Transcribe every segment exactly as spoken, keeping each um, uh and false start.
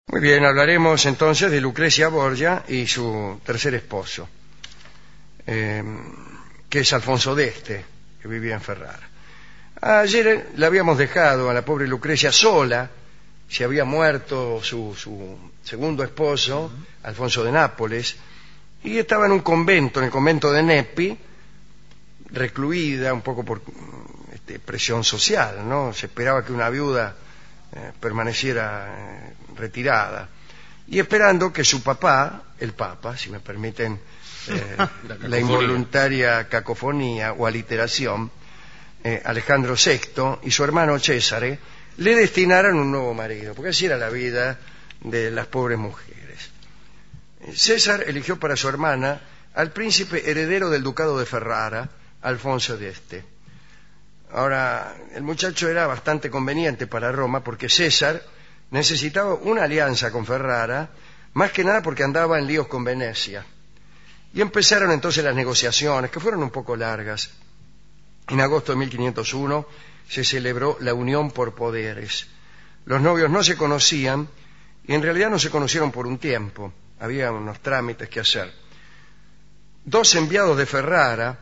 Muy bien, hablaremos entonces de Lucrecia Borgia y su tercer esposo, eh, que es Alfonso d'Este, que vivía en Ferrara. Ayer le habíamos dejado a la pobre Lucrecia sola, se había muerto su, su segundo esposo, uh-huh. Alfonso de Nápoles, y estaba en un convento, en el convento de Nepi, recluida un poco por este, presión social, ¿no? Se esperaba que una viuda eh, permaneciera eh, retirada, y esperando que su papá, el Papa, si me permiten eh, la, la involuntaria cacofonía o aliteración, eh, Alejandro sexto y su hermano Césare le destinaran un nuevo marido, porque así era la vida de las pobres mujeres. César eligió para su hermana al príncipe heredero del ducado de Ferrara, Alfonso d'Este. Ahora, el muchacho era bastante conveniente para Roma porque César necesitaba una alianza con Ferrara, más que nada porque andaba en líos con Venecia. Y empezaron entonces las negociaciones, que fueron un poco largas. En agosto de mil quinientos uno se celebró la unión por poderes. Los novios no se conocían y en realidad no se conocieron por un tiempo. Había unos trámites que hacer. Dos enviados de Ferrara,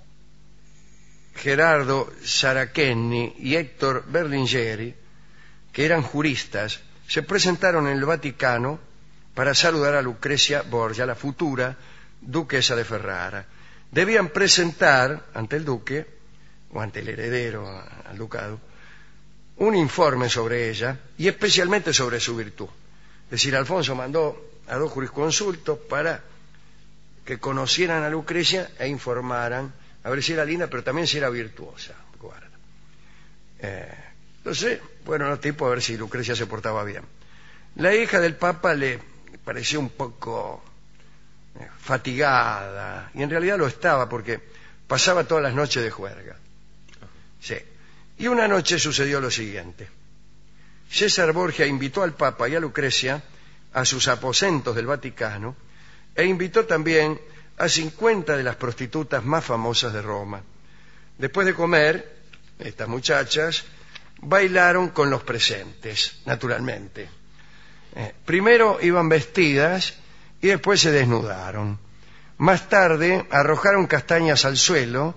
Gerardo Saraceni y Héctor Berlingeri, que eran juristas, se presentaron en el Vaticano para saludar a Lucrecia Borgia, la futura duquesa de Ferrara. Debían presentar ante el duque, o ante el heredero al ducado, un informe sobre ella y especialmente sobre su virtud. Es decir, Alfonso mandó a dos jurisconsultos para que conocieran a Lucrecia e informaran a ver si era linda, pero también si era virtuosa. Guarda. Eh, entonces, bueno, los tipos a ver si Lucrecia se portaba bien. La hija del Papa le pareció un poco eh, fatigada, y en realidad lo estaba porque pasaba todas las noches de juerga. Sí. Y una noche sucedió lo siguiente. César Borgia invitó al Papa y a Lucrecia a sus aposentos del Vaticano e invitó también a cincuenta de las prostitutas más famosas de Roma. Después de comer, estas muchachas bailaron con los presentes, naturalmente. Eh, primero iban vestidas y después se desnudaron. Más tarde arrojaron castañas al suelo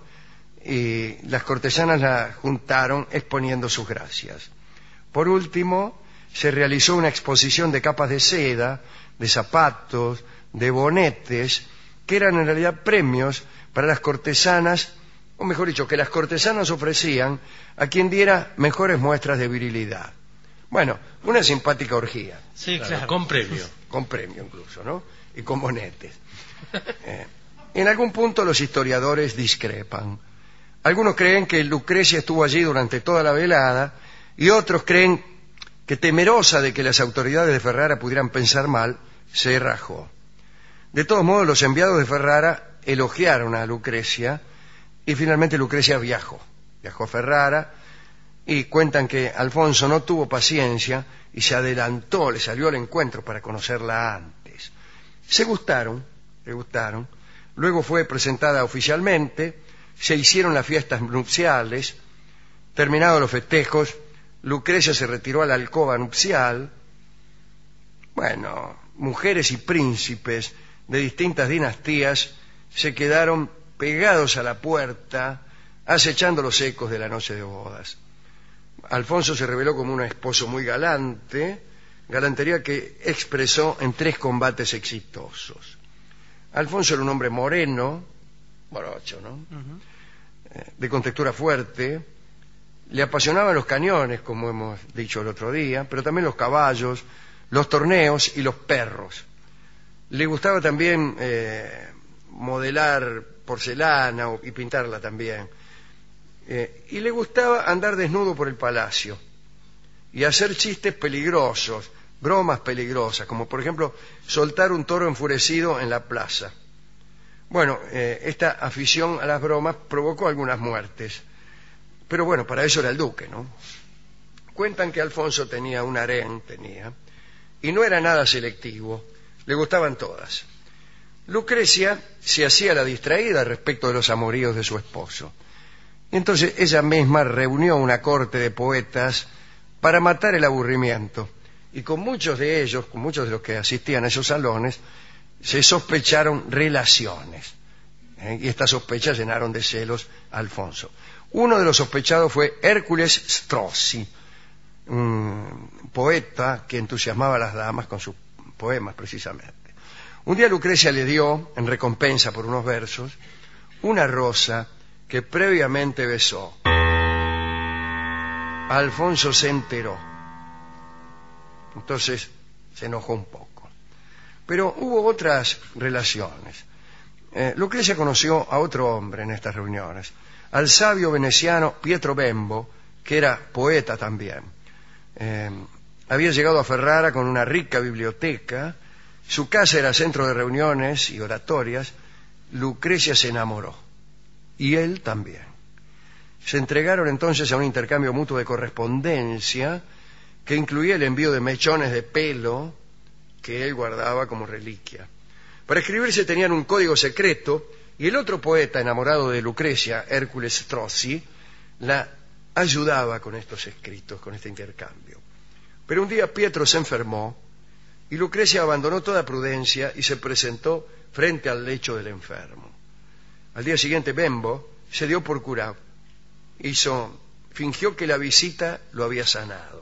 y las cortesanas las juntaron exponiendo sus gracias. Por último, se realizó una exposición de capas de seda, de zapatos, de bonetes, que eran en realidad premios para las cortesanas, o mejor dicho, que las cortesanas ofrecían a quien diera mejores muestras de virilidad. Bueno, una simpática orgía. Sí, claro, claro. Con premio. Con premio incluso, ¿no? Y con bonetes. Eh, en algún punto los historiadores discrepan. Algunos creen que Lucrecia estuvo allí durante toda la velada y otros creen que, temerosa de que las autoridades de Ferrara pudieran pensar mal, se rajó. De todos modos, los enviados de Ferrara elogiaron a Lucrecia y finalmente Lucrecia viajó. Viajó a Ferrara y cuentan que Alfonso no tuvo paciencia y se adelantó, le salió al encuentro para conocerla antes. Se gustaron, se gustaron. Luego fue presentada oficialmente, se hicieron las fiestas nupciales. Terminados los festejos, Lucrecia se retiró a la alcoba nupcial. Bueno, mujeres y príncipes de distintas dinastías se quedaron pegados a la puerta, acechando los ecos de la noche de bodas. Alfonso se reveló como un esposo muy galante, galantería que expresó en tres combates exitosos. Alfonso era un hombre moreno, morocho, ¿no? Uh-huh. eh, de contextura fuerte, le apasionaban los cañones, como hemos dicho el otro día, pero también los caballos, los torneos y los perros. Le gustaba también eh, modelar porcelana y pintarla también. Eh, y le gustaba andar desnudo por el palacio y hacer chistes peligrosos, bromas peligrosas, como por ejemplo soltar un toro enfurecido en la plaza. Bueno, eh, esta afición a las bromas provocó algunas muertes, pero bueno, para eso era el duque, ¿no? Cuentan que Alfonso tenía un harén, tenía, y no era nada selectivo, le gustaban todas. Lucrecia se hacía la distraída respecto de los amoríos de su esposo. Entonces ella misma reunió una corte de poetas para matar el aburrimiento y con muchos de ellos, con muchos de los que asistían a esos salones, se sospecharon relaciones. ¿eh? Y estas sospechas llenaron de celos a Alfonso. Uno de los sospechados fue Hércules Strozzi, un poeta que entusiasmaba a las damas con sus poemas, precisamente. Un día Lucrecia le dio, en recompensa por unos versos, una rosa que previamente besó. Alfonso se enteró. Entonces se enojó un poco. Pero hubo otras relaciones. Eh, Lucrecia conoció a otro hombre en estas reuniones, al sabio veneciano Pietro Bembo, que era poeta también. Eh, había llegado a Ferrara con una rica biblioteca. Su casa era centro de reuniones y oratorias. Lucrecia se enamoró. Y él también. Se entregaron entonces a un intercambio mutuo de correspondencia que incluía el envío de mechones de pelo que él guardaba como reliquia. Para escribirse tenían un código secreto y el otro poeta enamorado de Lucrecia, Hércules Strozzi, la ayudaba con estos escritos, con este intercambio. Pero un día Pietro se enfermó y Lucrecia abandonó toda prudencia y se presentó frente al lecho del enfermo. Al día siguiente Bembo se dio por curado. Hizo, fingió que la visita lo había sanado.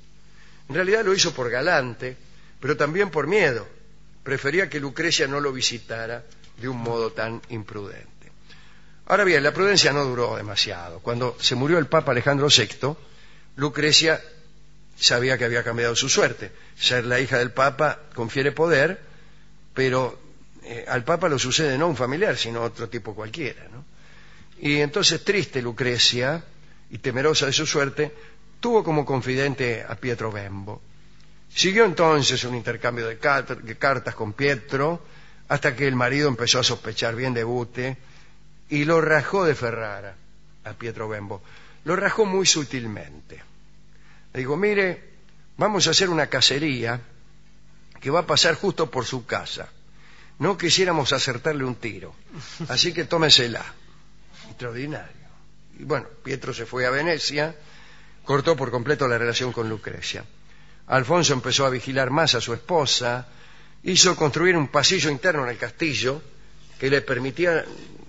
En realidad lo hizo por galante, pero también por miedo. Prefería que Lucrecia no lo visitara de un modo tan imprudente. Ahora bien, la prudencia no duró demasiado. Cuando se murió el Papa Alejandro sexto, Lucrecia sabía que había cambiado su suerte. Ser la hija del Papa confiere poder, pero eh, al Papa lo sucede no un familiar, sino otro tipo cualquiera, ¿no? Y entonces, triste Lucrecia y temerosa de su suerte, tuvo como confidente a Pietro Bembo. Siguió entonces un intercambio de, cat- de cartas con Pietro, hasta que el marido empezó a sospechar bien de Bute y lo rajó de Ferrara a Pietro Bembo. Lo rajó muy sutilmente. Le digo, mire, vamos a hacer una cacería que va a pasar justo por su casa. No quisiéramos acertarle un tiro, así que tómesela. Extraordinario. Y bueno, Pietro se fue a Venecia, cortó por completo la relación con Lucrecia. Alfonso empezó a vigilar más a su esposa, hizo construir un pasillo interno en el castillo que le permitía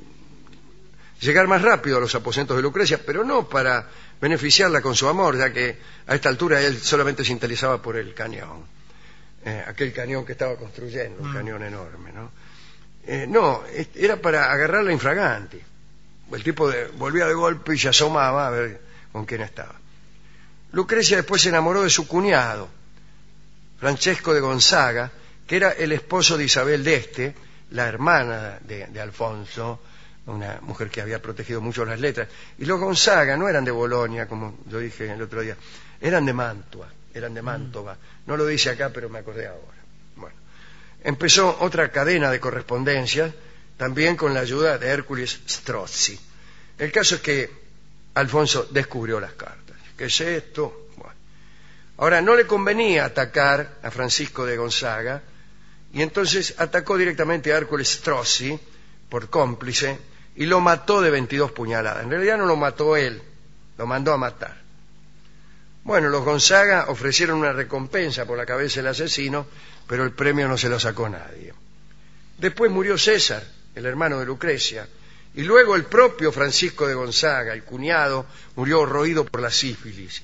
llegar más rápido a los aposentos de Lucrecia, pero no para beneficiarla con su amor, ya que a esta altura él solamente se interesaba por el cañón, eh, aquel cañón que estaba construyendo, un cañón enorme, ¿no? Eh, no, era para agarrarla infraganti. El tipo de, volvía de golpe y se asomaba a ver con quién estaba. Lucrecia después se enamoró de su cuñado, Francesco de Gonzaga, que era el esposo de Isabel d'Este, la hermana de, de Alfonso, una mujer que había protegido mucho las letras. Y los Gonzaga no eran de Bolonia, como yo dije el otro día, eran de Mantua, eran de Mantova. No lo dice acá, pero me acordé ahora. Bueno, empezó otra cadena de correspondencias, también con la ayuda de Hércules Strozzi. El caso es que Alfonso descubrió las cartas. ¿Qué es esto? Bueno. Ahora, no le convenía atacar a Francisco de Gonzaga, y entonces atacó directamente a Hércules Strozzi, por cómplice, y lo mató de veintidós puñaladas. En realidad no lo mató él, lo mandó a matar. Bueno, los Gonzaga ofrecieron una recompensa por la cabeza del asesino, pero el premio no se lo sacó nadie. Después murió César, el hermano de Lucrecia, y luego el propio Francisco de Gonzaga, el cuñado, murió roído por la sífilis.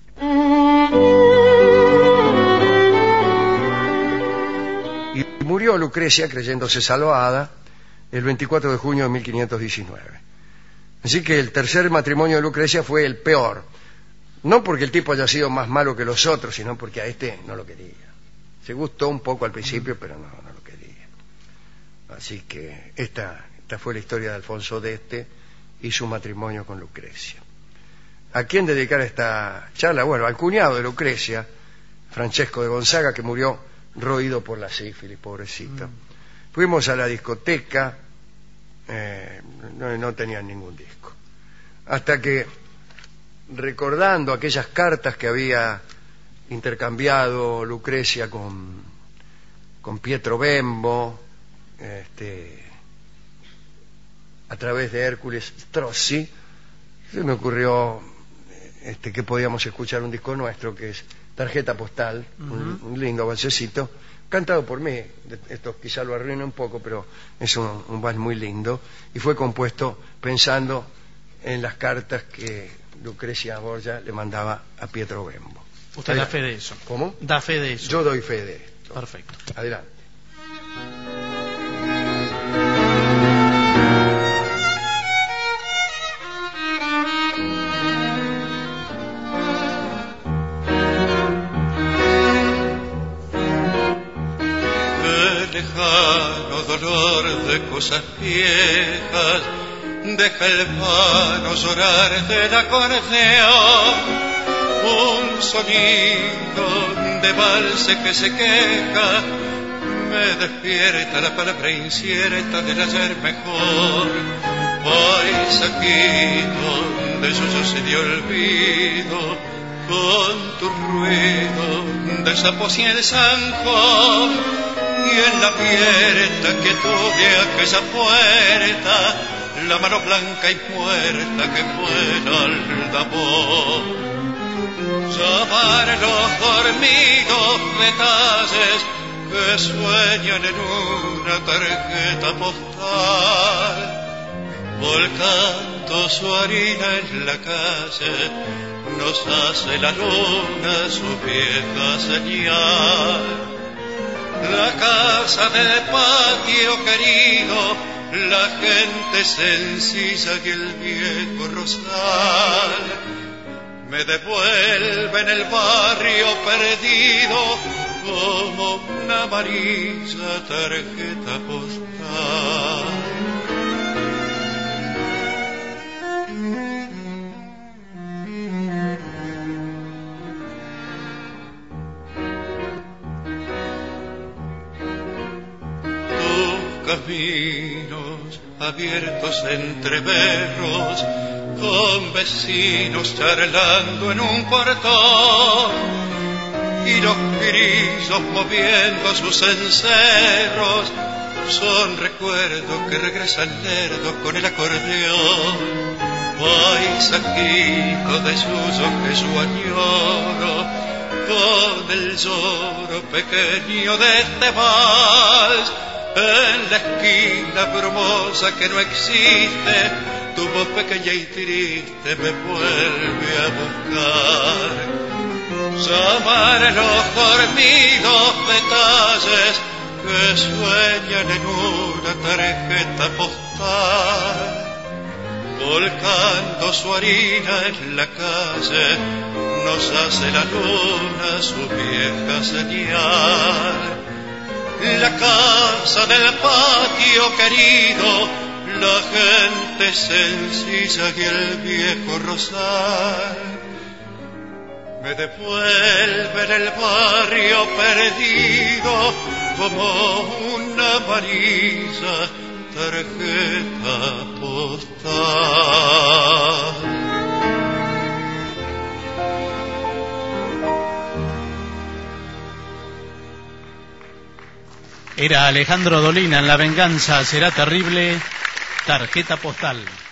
Y murió Lucrecia, creyéndose salvada, el veinticuatro de junio de mil quinientos diecinueve. Así que el tercer matrimonio de Lucrecia fue el peor. No porque el tipo haya sido más malo que los otros, sino porque a este no lo quería. Se gustó un poco al principio, pero no, no lo quería. Así que esta, esta fue la historia de Alfonso d'Este y su matrimonio con Lucrecia. ¿A quién dedicar esta charla? Bueno, al cuñado de Lucrecia, Francesco de Gonzaga, que murió roído por la sífilis, pobrecito. Mm. Fuimos a la discoteca, eh, no, no tenían ningún disco. Hasta que, recordando aquellas cartas que había intercambiado Lucrecia con, con Pietro Bembo, este, a través de Hércules Strozzi, se me ocurrió este, que podíamos escuchar un disco nuestro que es Tarjeta Postal, uh-huh. un, un lindo valsecito, cantado por mí. Esto quizá lo arruina un poco, pero es un, un vals muy lindo, y fue compuesto pensando en las cartas que Lucrecia Borgia le mandaba a Pietro Bembo. ¿Usted da fe de eso? ¿Cómo? Da fe de eso. Yo doy fe de esto. Perfecto. Adelante. Lejano dolor de cosas viejas, deja el vano llorar del acordeón, un sonido de valse que se queja, me despierta la palabra incierta del ayer mejor, paisajito de sollozos y de olvido, con tu ruido de sapos y el zanjón, y en la abierta quietud de aquella puerta, la mano blanca y muerta que fue el aldabón. Llamar los dormidos detalles que sueñan en una tarjeta postal, volcando su harina en la calle, nos hace la luna su vieja señal. La casa del patio querido, la gente sencilla y el viejo rosal, me devuelven el barrio perdido como una amarilla tarjeta postal. Caminos abiertos entre berros, con vecinos charlando en un portón, y los grillos moviendo sus encerros, son recuerdos que regresan lerdos con el acordeón, paisajito de suyo que su añoro, con el lloro pequeño de este vals. En la esquina brumosa que no existe, tu voz pequeña y triste me vuelve a buscar. Llamar los dormidos detalles que sueñan en una tarjeta postal, volcando su harina en la calle, nos hace la luna su vieja señal. La casa del patio querido, la gente sencilla y el viejo rosal, me devuelven el barrio perdido como una amarilla tarjeta postal. Era Alejandro Dolina en La venganza será terrible, Tarjeta Postal.